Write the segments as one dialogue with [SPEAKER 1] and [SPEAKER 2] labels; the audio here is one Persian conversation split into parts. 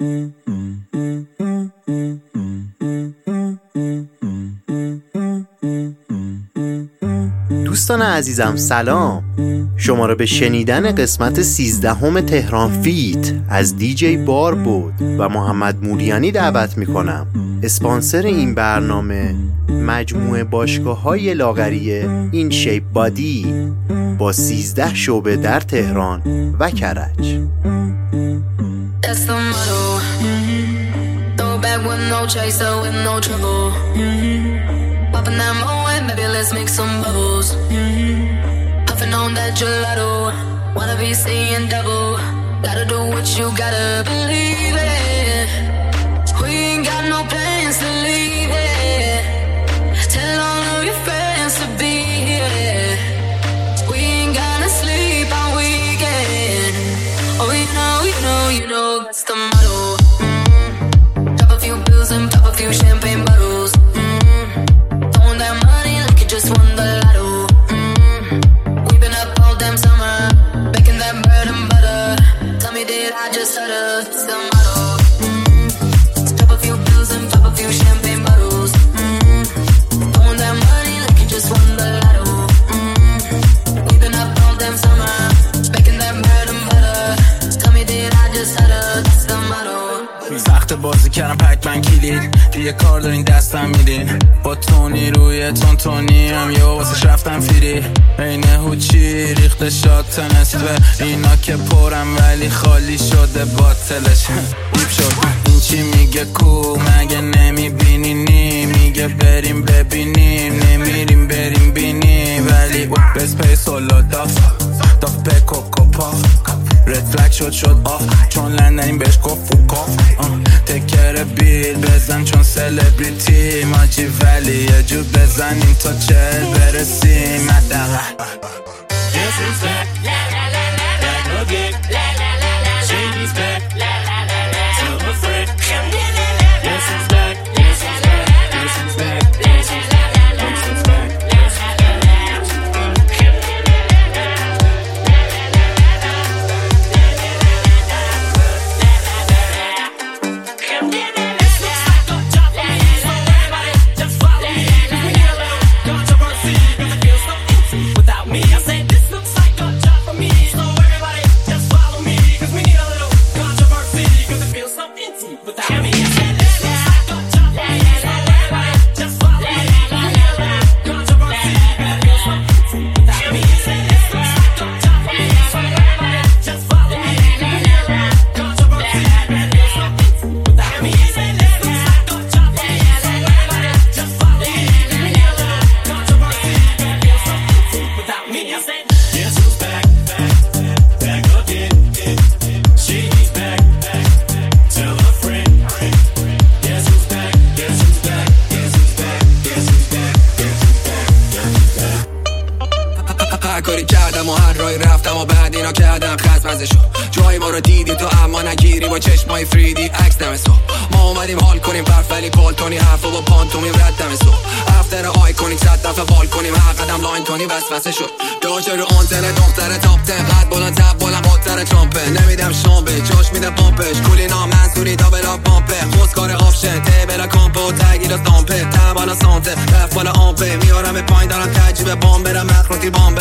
[SPEAKER 1] دوستان عزیزم سلام، شما رو به شنیدن قسمت 13 تهران فیت از دیجی بار بود و محمد موریانی دعوت میکنم. اسپانسر این برنامه مجموعه باشگاه‌های لاغری این شیپ بادی با 13 شعبه در تهران و کرج. Popping that Moet, maybe let's make some bubbles. Puffing on that gelato, wanna be seeing double. Gotta do what you gotta believe it. We ain't got no plans to leave it. Tell all of your friends to be here. We ain't gonna sleep all weekend. Oh, you know that's the motto. Drop a few pills and pop a few champagne bottles. Just won the lotto. We've been up all damn summer, making that bread and butter. Tell me, did I just stutter? It's the motto. Drop a few pills and pop a few champagne bottles. Throwing that money like you just won the lotto. We've been up all damn summer, making that bread and butter. Tell me, did I just stutter? It's the motto. سخت بازی کردم پکمن کلید دیگه کار دارین دستم میدین با تونی روی تونتونی هم یه واسه رفتم فیری این هوچی ریخته شاد تنسوه اینا که پرم ولی خالی شده باطلش دیب شد این چی میگه کو مگه نمیبینی نی میگه بریم ببینیم نمیریم بریم بینیم ولی بس پی سولو داف پکو کپا رد فلگ شد آف چون لندنیم بهش گفت فوکاف تکر بیل بزن چون سلبریتی ماجی ولی یه جو بزنیم تا 40 برسیم مدقه This is back, back again Shady's back, tell a friend This is back, this is back, this is back, this is back, this is back
[SPEAKER 2] کاری کردم و هر رای رفتم و بعد اینا کردم خزمزشو جای ما رو دیدی تو اما نگیری با چشمای فریدی عکس دمستو ما اومدیم حال کنیم برفلی پالتونی حرفا با پانتومیم رد دمستو افتر آیکونیک 100 دفعه وال کنیم هر قدم لاین تونی وسوسه شد داشه رو آنتنه دختر تاپ تن قد بلند تب بلند مدتر ترامپه نمیدم شامبه جاش میده پامپش کولینا منصوری تا بلا پامپه خوزکار آفشن ته بلا کامپو تگیل دامپه تم بالا سانته رفت بالا آمپه میارم پایین دارم تجیب بام برم مخروطی بامبه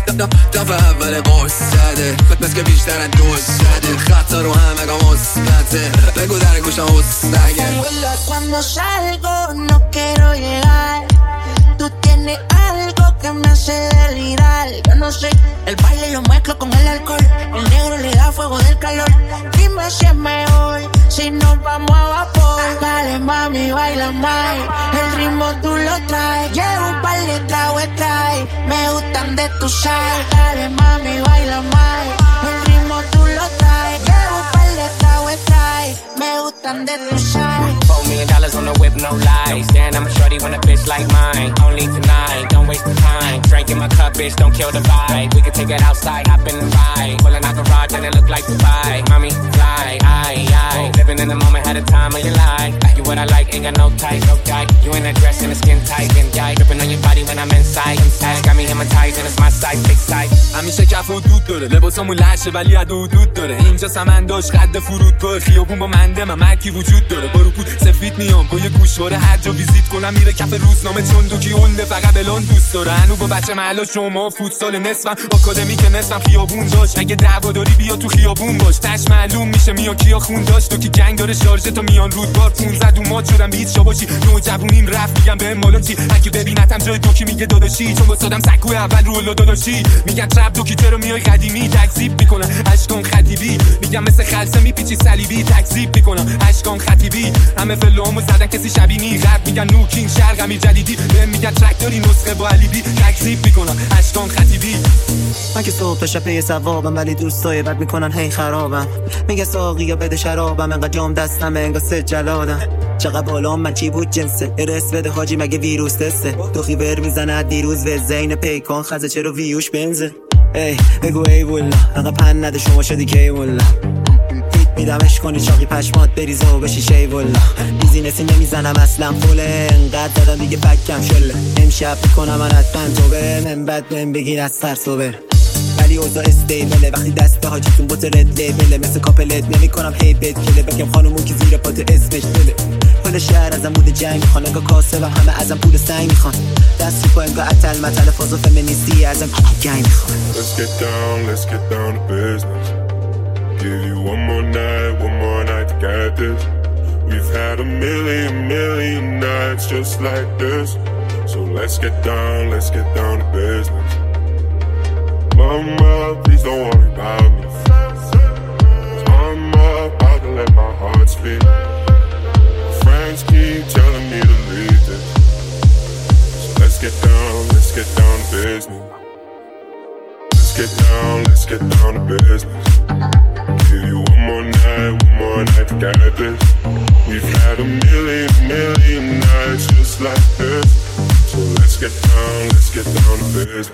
[SPEAKER 2] دفعه اول قرص زده بس که بیشتر از دوست زده خطا رو همه گا مثبته بگو در گوشم حسنگه
[SPEAKER 3] Cuando salgo no quiero llegar Tú tienes algo que me hace delirar Yo no sé, el baile lo mezclo con el alcohol El negro le da fuego del calor Dime si es mejor, si nos vamos a vapor Dale mami, baila más El ritmo tú lo traes Llevo un par de tragos trae Me gustan de tu sal Dale mami, baila más El ritmo tú lo traes Llevo un par de tragos trae Me gustan de tu sal
[SPEAKER 4] $4 million on the whip, no lies. Damn, I'm a shorty when a bitch like mine. Only tonight, don't waste the time. Drink in my cup, bitch, don't kill the vibe. We can take it outside, hop in the ride. Pulling out garage and it look like Dubai. Mommy, fly, aye. Living in the moment, had a time of your life. You what I like, ain't got no type, no type. You in a dress and a skin tight, and yeah, dripping on your body when I'm inside. Got me hypnotized and it's my size, big size.
[SPEAKER 2] همیشه
[SPEAKER 5] کف و دود داره، لباسامون لشه ولی عد و دود داره. اینجا سمنداش قد فرودگاه، خیابون با منده ممکی وجود داره. با رکود سفید میام با یه گوشواره، هر جا ویزیت کنم میره کف روزنامه. چون دوکی اونده فقط بلان دوست داره. هنو با بچه محلا شما فوتسال نصفم، آکادمی که نصفم خیابون داشت. اگه دعوا داری بیا تو خیابون باش، تش معلوم میشه میا کیا خون داشت. تو کی گنگ داره شارژه تا میان رودبار 15 اومات شدم بیت شاباشی. نوجوونیم رفت میگم به مالا چی، اگه ببینتم جای دوکی میگه داداشی. چون واسادم سکو اول رو داداشی. میگن ترپ دوکی چرا میای قدیمی، تکذیب میکنن اشکان خطیبی. میگم مثل خلسه میپیچی صلیبی، تکذیب میکنن اشکان خطیبی. همه فلوامو زدن کسی شبینی، رپ میگن نوکین شرق امیر جدیدی. بهم میگن ترک داری نسخه با علی بی، تکذیب میکنن اشکان خطیبی.
[SPEAKER 6] من که صبح تا شب پی ثوابم، ولی دوستای بد میکنن هی خرابم. میگه ساقی یا بده شرابم، انقدر جام دستم انگار سجلادم. چقدر بالام من چی بود جنسه، ارس بده حاجی مگه ویروس تسته. دوخی ور میزنه دیروز و زین پیکان خزه چرا ویوش بنزه. ای بگو ای والله انقدر پن نده شما شدی کی والله. میدمش کنی چاقی پشمات بریزه و بشی شی والله. بیزینسی نمیزنم اصلا فوله، انقدر دادم دیگه بکم شله. امشب میکنم من حتما تو به من بد بهم بگیر از سر صبر. ولی اوضاع استیبله وقتی دست حاجیتون بوت رد لیبله. مثل کاپلت نمی کنم هی بد کله، بگم خانومون که زیر پات اسمش دله. کل شهر ازم بود جنگ میخوان، انگاه کاسه و همه ازم پول سنگ میخوان. دست رو پا انگاه اتل متل فاز و فمینیستی ازم گنگ میخوان.
[SPEAKER 7] Let's get down to business. Give you one more night to get this. We've had a million nights just like this. So let's get down to business. Mama, please don't worry about me. I'm about to let my heart speak. Friends keep telling me to leave this. So let's get down to business. Let's get down to business. Give you one more night to get this. We've had a million nights just like this. So let's get down to business.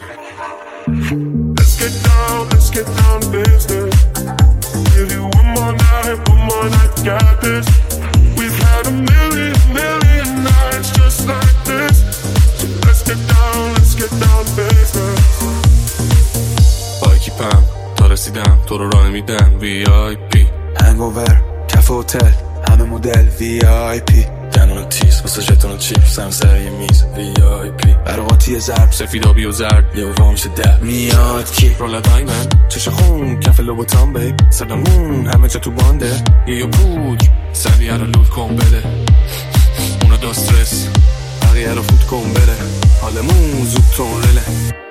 [SPEAKER 7] Let's get down to business. Give you one more night to get this. We've had a million nights just like this. So let's get down to business.
[SPEAKER 8] با اکیپم تا رسیدم تو رو راه نمیدم VIP. هنگوور کف هتل همه مدل VIP. گنون تیز واسه ژتون و چیپس هم سر یه میز VIP. برقاتی ضرب سفیدابی و زرد یه وام میشه در میاد کی رول دایمن چش خون کف لوبوتان بیب. صدامون همه جا تو بانده یه پود سریع رو لود کن بده. اونا دا استرس بقیه رو فوت کن بره. حالمون زود تونله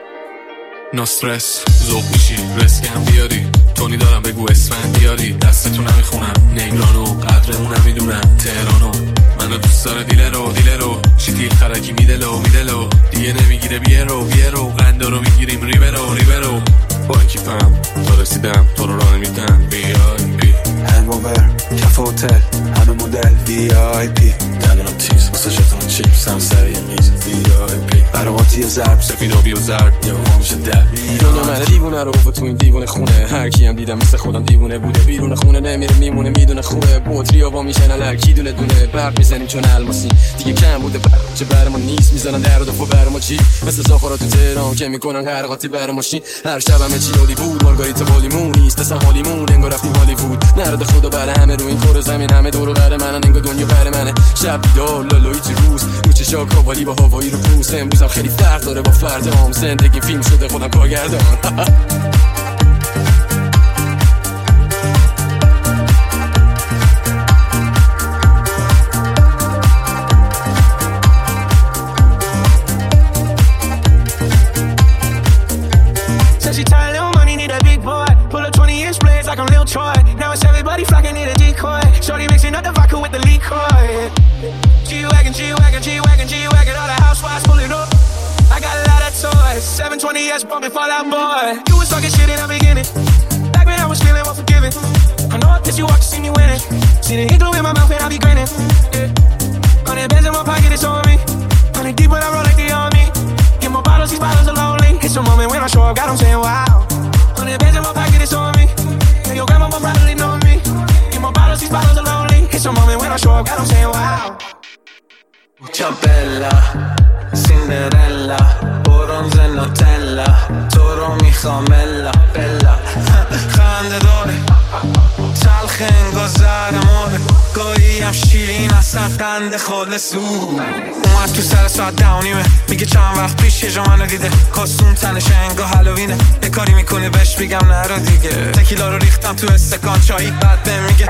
[SPEAKER 8] نو استرس. ذوق میشی رسکم بیاری تونی دارم بگو اسمن بیاری. دستتو نمیخونم نیگرانو قدرمو نمیدونم تهرانو. منو دوست داره دیلرو چی خرکی میدلو دیگه نمیگیره بیرو قنده رو میگیریم ریبرو. با اکیپم تا رسیدم تو رو راه نمیدم VIP. هنگوور کف هتل همه مدل VIP. دندونم تیز واسه ژتون چیپس هم سر یه میز VIP. برقاتی ضرب سفیدابی و زرد یه وام میشه در دنیا من دیوونه رو و تو این دیوونه خونه. هر کی هم دیدم مثل خودم دیوونه بوده. بیرون خونه نمیره میمونه میدونه خوبه. بطری ها میشن الکی دونه برق میزنیم چون الماسی دیگه کم بوده. برق چه بر ما نیست میزنن در و دفو بر ما چی. مثل ساخارا تو تهران که میکنن حرقاتی بر ماشین. هر شب همه چی عالی بود مارگاریتا والیمون نیست اصلا حالیمون انگار رفتیم هالیوود. نرد خدا بر همه رو این کره زمین همه دور و بر منن انگار دنیا بر منه. شب بیدار لالایی چی روز رو چشا کاوالی با هوایی رو پوست. امروزم خیلی فرق داره با فردام. زندگی فیلم شده خودم کارگردان.
[SPEAKER 9] She tired, little money, need a big boy. Pull up 20-inch blades like I'm Lil Troy. Now it's everybody flocking, need a decoy. Shorty mixing up the vodka with the liquor. G-Wagon, all the housewives pulling up. I got a lot of toys, 720S bumping Fall Out Boy. You was talking shit in the beginning, back when I was feeling unforgiving. I know I pissed you off to see me winning. See the igloo in my mouth and I be grinning. 100 bands in my pocket, it's on me. 100 deep when I roll like the army. Get more bottles, these bottles are lonely. It's a moment when I show up, God, I'm saying wow. 100 bands in my pocket, it's on me. And your grandma will probably know me. Get more bottles, these bottles are lonely. It's a moment when I show up, God, I'm saying wow.
[SPEAKER 10] Ciao bella, Cinderella, bronze Nutella.
[SPEAKER 9] تو رو میخوام الا بلا خنده داره تلخ انگار زهرماره گاهی هم شیرین اصلا قنده خالص اومد تو سر ساعت 10:30 میگه چند وقت پیش یه جا منو دیده کاسون تنش انگار هالوینه یه کاری میکنه بهش بگم نرو دیگه تکیلا رو ریختم تو استکان چایی بعد به میگه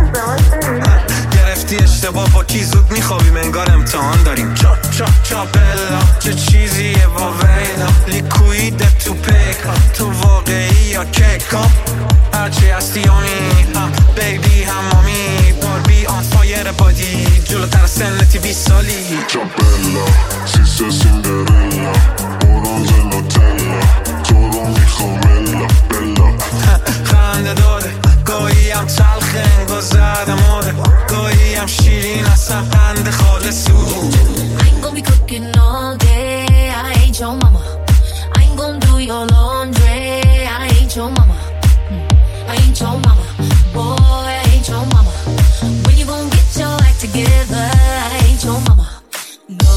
[SPEAKER 9] گرفتی اشتباه با کی زود میخوابیم انگار امتحان داریم چا چا چا بلا چه چیزیه با ویلا لیکوید تو پیکا تو واقعی یا کیکا هرچی هستی هم بیبی هم مامی باربی آن فایر بادی جلوتر سنتی 20 سالی
[SPEAKER 7] چا بلا سیسه سیندرلا اورانز نوتلا تو رو میخوام الا بلا
[SPEAKER 9] خنده داره گاهی هم تلخ انگار زهرماره گاهی هم شیرین اصلا قند خالص
[SPEAKER 1] I ain't gon' be cooking all day I ain't your mama I ain't gon' do your laundry I ain't your mama I ain't your mama boy I ain't your mama when you gon' get your act together I ain't your mama no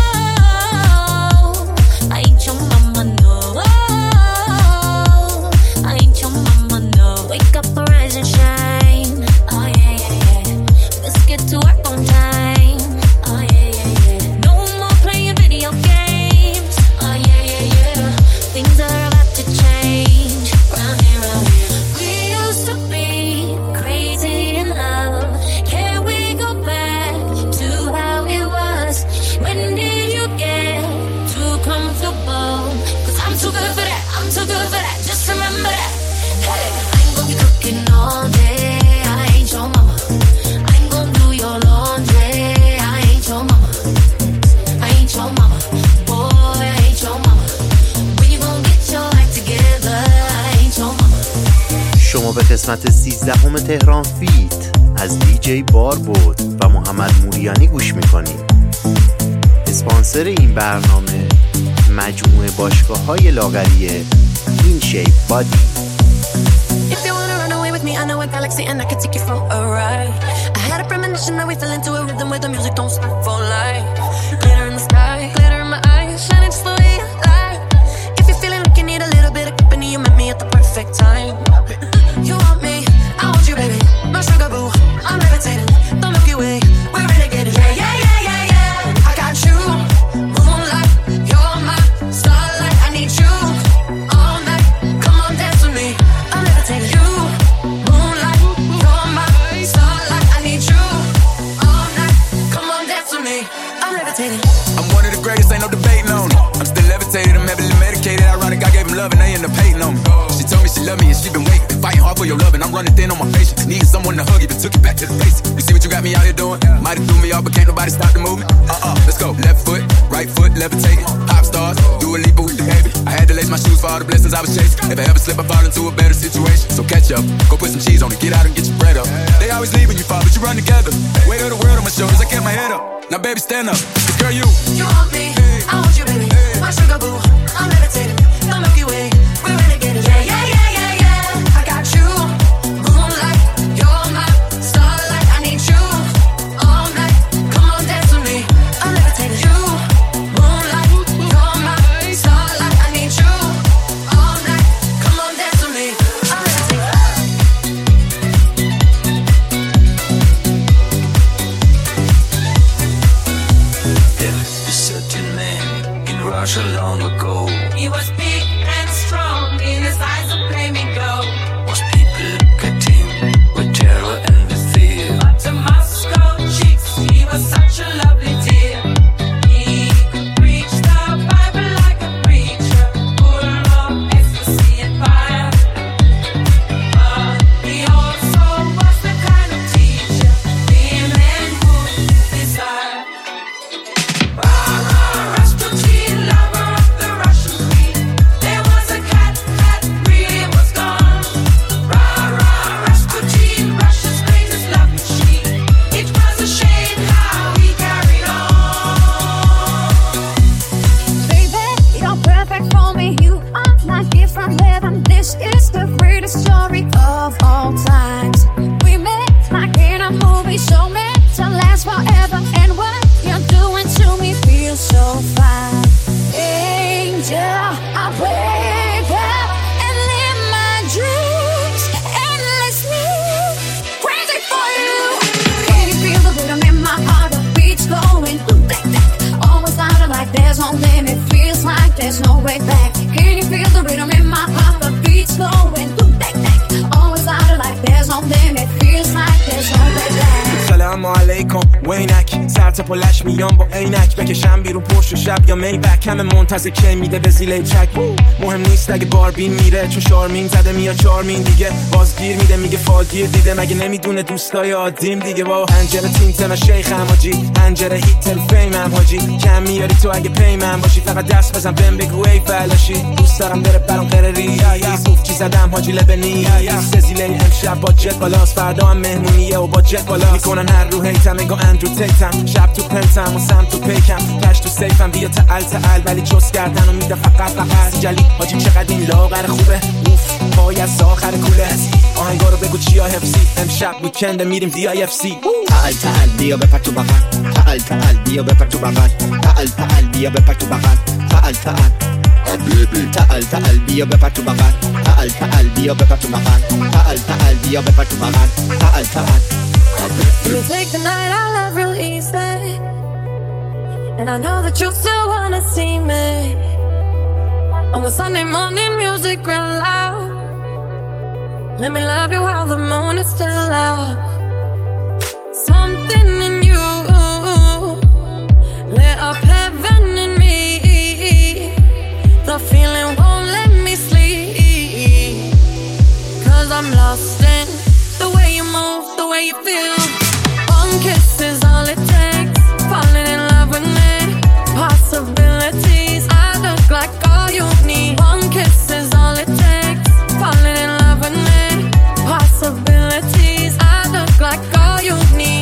[SPEAKER 1] I ain't your mama no I ain't your mama no wake up rise and shine oh yeah yeah yeah let's get to work on time oh yeah yeah yeah no more playing video games oh yeah yeah yeah things are about to change round here we used to be crazy in love can we go back to how it was when did you get too comfortable cause I'm too good for that I'm too good for that just remember that hey I ain't gon' be cooking all day I ain't your mama I ain't gon' do your laundry I ain't your mama I ain't your mama boy I ain't your mama when you gon' get your act together I ain't your mama
[SPEAKER 10] شما به قسمت 13 تهران فیت از دیجی باربود و محمد موریانی گوش میکنید. اسپانسر این برنامه مجموعه باشگاه‌های لاغری این شیپ بادی.
[SPEAKER 1] If you wanna run away with me, I know a galaxy and I can take you for a ride. I had a premonition that we fell into a rhythm where the music don't stop for life. Glitter in the sky, glitter in my eyes, shining just the way you like. If you're feeling like you need a little bit of company, you met me at the perfect time. You want me, I want you, baby. My sugar boo, I'm levitating. The Milky Way, we're renegading. Yeah, yeah, yeah, yeah, yeah. I got you, moonlight, you're my starlight. I need you all night. Come on, dance with me. I'm levitating. You, moonlight, you're my starlight. I need you all night. Come on, dance with me. I'm levitating.
[SPEAKER 2] I'm one of the greatest, ain't no debating on it. I'm still levitated, I'm heavily medicated. Ironic, I gave him love and they end up hating on me. She told me she loved me and she been waiting. Fighting hard for your love and I'm running thin on my patience. Needing someone to hug, even took it back to the basics. You see what you got me out here doing? Might have threw me off, but can't nobody stop the movement. Let's go. Left foot, right foot, levitating. Pop stars, do a leap with the baby. I had to lace my shoes for all the blessings I was chasing. If I ever slip, I fall into a better situation. So catch up, go put some cheese on it, get out and get your bread up. They always leave when you fall, but you run together. Weight of the world on my shoulders, I kept my head up. Now baby, stand up. Girl, you
[SPEAKER 1] want me, I want you, baby. My sugar boo, I'm levitating. The Milky Way, we're renegading. Yeah, yeah, yeah, yeah, yeah. I got you, moonlight, you're my starlight. I need you all night. Come on, dance with me. I'm levitating. You, moonlight, you're my starlight. I need you all night. Come on, dance with me. I'm levitating.
[SPEAKER 11] There's a certain man in Russia long ago.
[SPEAKER 1] He was big and strong, in his eyes a flaming glow.
[SPEAKER 11] Most people look at him with terror and with fear.
[SPEAKER 1] But to Moscow chicks, he was such a lovely dear. He could preach the Bible like a preacher, full of ecstasy and fire. But he also was the kind of teacher women would desire. Rasputin, lover of the Russian queen. There was a cat that really was gone. Rasputin, Russia's greatest love machine. It was a shame how he carried on.
[SPEAKER 12] Baby, you're perfect for me. You are my gift from heaven. This is the greatest story of all times. We met like in a movie, so meant to last forever. And what you're doing to me feels so fine. Angel, I pray there's no way back. Can you feel the rhythm in my heart? The beat's flowing, always out of life, there's no limit. Feels like there's no way back.
[SPEAKER 9] سلام علیکم وینک سر تا پلش میام با عینک بکشم بیرون پشت و شب یا میبک همه منتظر کی میده به زیله چک مهم نیست اگه باربین میره چون شارمین زده میاد چارمین دیگه بازگیر میده میگه فالگیر دیده مگه نمیدونه دوستای عادیم دیگه با انجره تینت من شیخم حاجی انجره هیت الفیمم حاجی کم میاری تو اگه پیمم باشی فقط دست بزن بهم بگو ای بلاشی دوست دارم بره برام قرری صوفچی زدم حاجی لبنی سزیله امشب با جت بالاست فردا هم مهمونیه و با جت بالا میکنن هر رو هیتم میگو اندرو تیتم شب تو پنتم و سم تو پیکم کش تو سیفم بیا تعال ولی چوس کردن و میده فقط جلی حاجی چقدر این لاغر خوبه اوف پای از آخر کوله آهنگا رو بگو چیا حفظی امشب ویکند میریم DIFC
[SPEAKER 13] تعال بیا بپر تو بغل تعال بیا بپر تو بغل تعال بیا بپر تو بغل تعال بیا بپر تو بغل تعال بیا بپر تو بغل تعال بیا بپر تو بغل تعال
[SPEAKER 12] You take the night out love real easy, and I know that you still wanna see me on the Sunday morning music real loud. Let me love you while the moon is still out. Something in you lit up heaven in me. The feeling won't let me sleep, 'cause I'm lost in the way you move, the way you feel. One kiss is all it takes, falling in love with me. Possibilities, I look like all you need. One kiss is all it takes, falling in love with me. Possibilities, I look like all you need.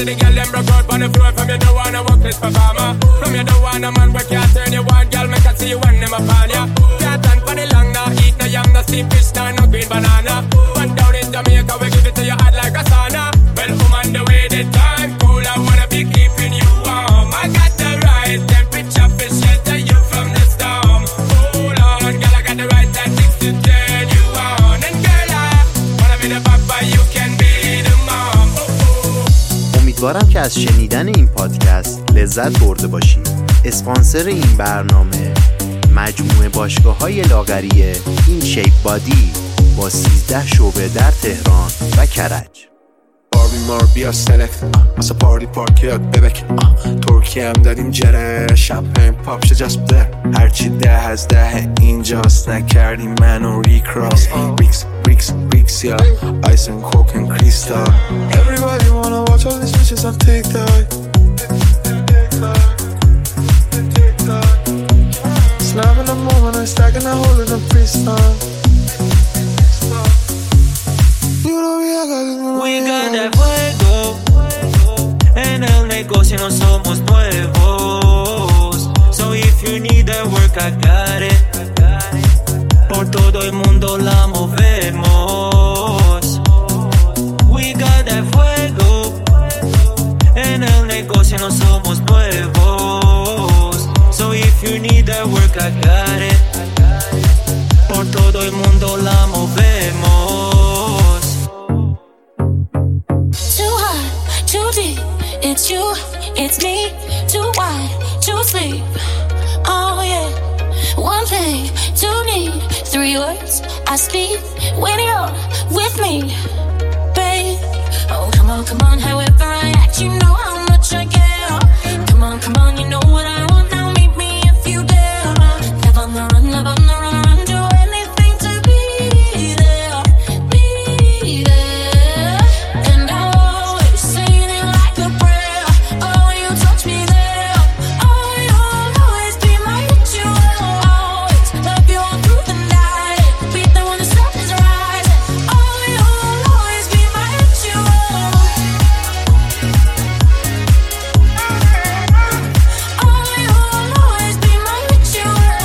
[SPEAKER 5] of the girl them broke out on the floor. From you don't wanna work this performer. From you don't wanna man where can't turn you on. Girl make I see you when them upon ya. Can't stand for the long, nah eat no yam, no steam fish, nah no green banana. But down in Jamaica we give it to you hot like a sauna. Well, on the way the time cool, I wanna be keeping you warm. I got the right temperature for shelter you from the storm. Hold on, girl, I got the right tactics to turn you on. And girl, I wanna be the papa, you can be the mom.
[SPEAKER 10] امیدوارم که از شنیدن این پادکست لذت برده باشید. اسپانسر این برنامه مجموعه باشگاه‌های لاغری این شیپ بادی با 13 شعبه در تهران و کرج.
[SPEAKER 8] مار بیا سلکت مثلا پارتی پارک یاد ببک ترکیه هم دادیم جره شمپین پاپ شه جست بده هرچی 10 از 10 اینجاست نکردیم منو ریکراس ریکس یا آیس and coke and crystal. Everybody wanna watch all these bitches on TikTok. Snapping the moment I'm stacking a hole in the freestyle.
[SPEAKER 11] We got that fuego. En el negocio no somos nuevos. So if you need that work, I got it. Por todo el mundo la movemos. We got that fuego. En el negocio no somos nuevos. So if you need that work, I got it. Por todo el mundo la movemos.
[SPEAKER 12] It's you, it's me, too wide, too sleep. Oh yeah, one thing, two need, 3 words I speak when you're with me, babe. Oh come on, however I act, you know how much I care. Come on, you know what I want, now meet me if you dare. Love on the run, do anything to be there, be there. And I always say it like a prayer. Oh, you touch me there. Oh, you'll always be my ritual. Always love you all through the night. Be there when the sun is rising. Oh, you'll always be my ritual. Oh, you'll always be my ritual.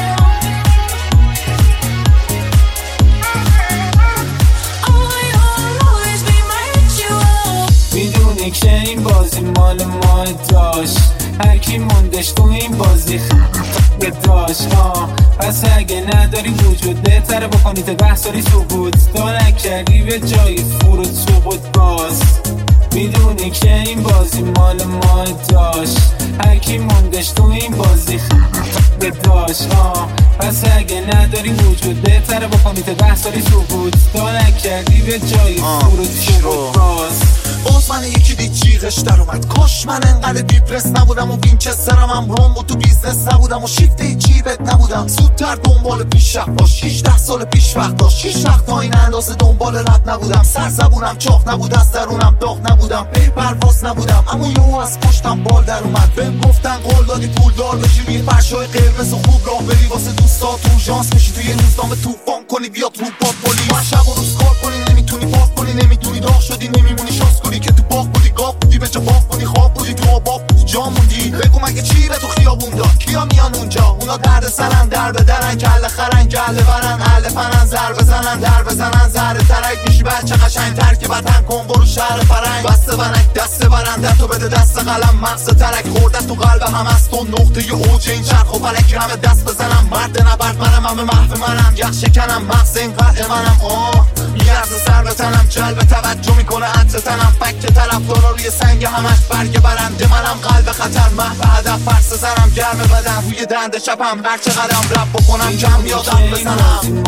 [SPEAKER 12] Oh, you'll always be my ritual.
[SPEAKER 9] میدونی که این بازی مال ما داشت هر کی موندش تو این بازی خیلی داشت پس اگه نداری وجود بهتره بکنید بحثاری ثبوت تا نکردی به جای فرود ثبوت باز میدونی که این بازی مال ما داشت هر کی موندش تو این بازی خیلی داشت پس اگه نداری وجود بهتره بکنید بحثاری ثبوت تا نکردی به جای فرود ثبوت باز
[SPEAKER 14] من یکی دید جیغش در اومد کاش من انقدر دیپرس نبودم و وینچسترم هم روم و تو بیزنس نبودم و شیفت جیبت نبودم زودتر دنبال پیشرفت باش 18 سال پیش وقت داشت 6 وقت تا این اندازه دنبال رد نبودم سر زبونم چاق نبود از درونم داغ نبودم پی پرواز نبودم اما یهو از پشتم بال در اومد بهم گفتن قول دادی پول دار بشی روی فرشای قرمز و خوب راه بری واسه دوستات اورژانس میشی توی روزنامه طوفان کنی بیاد رو پات پلیس من شب و روز کار کنی نمیتونی پاک کنی نمیتونی داغ شدی نمیمونی شانس کنی که تو باغ بودی گاف بودی به جا باغ کنی خواب بودی تو آباب بودی جا موندی بگو مگه چی به تو خیابون داد کیا میان اونجا اونا درد سرن در بدرن کله خرن گله برن اهل فنن زر بزنن در بزنن زهر ترک میشی بچه قشنگ تر که وطن کن برو شهر فرنگ بسته ونک دست برنده تو بده دست قلم مغز ترک خورده تو قلب هم از تو نقطه اوج این چرخ و فلک همه دست بزنم مرد نبرد منم همه محو منم یخ شکنم مغز این قدر منم میارزه سر به تنم جلب توجه میکنه عطر تنم فکر طرفدارا روی سنگ همش برگ برنده منم قلب خطر محو هدف فرس زنم گرم بدن روی دنده شبم هر چه قدم رب بکنم کم یادم بزنم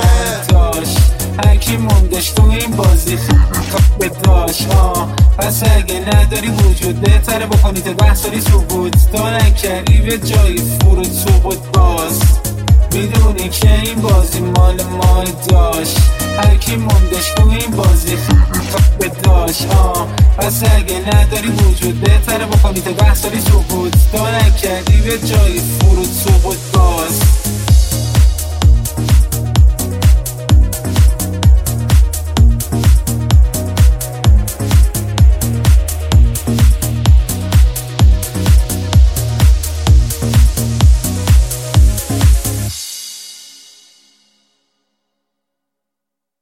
[SPEAKER 14] آره
[SPEAKER 9] هرکی موندش تو این بازی خیلی داشت پس اگه نداری وجود بهتره بکنید بحثاری ثبوت تا نکردی به جای فرود ثبوت باز میدونی که این بازی مال ما داشت هرکی موندش تو این بازی خیلی داشت پس اگه نداری وجود بهتره بکنید بحثاری ثبوت تا نکردی به جای فرود ثبوت باز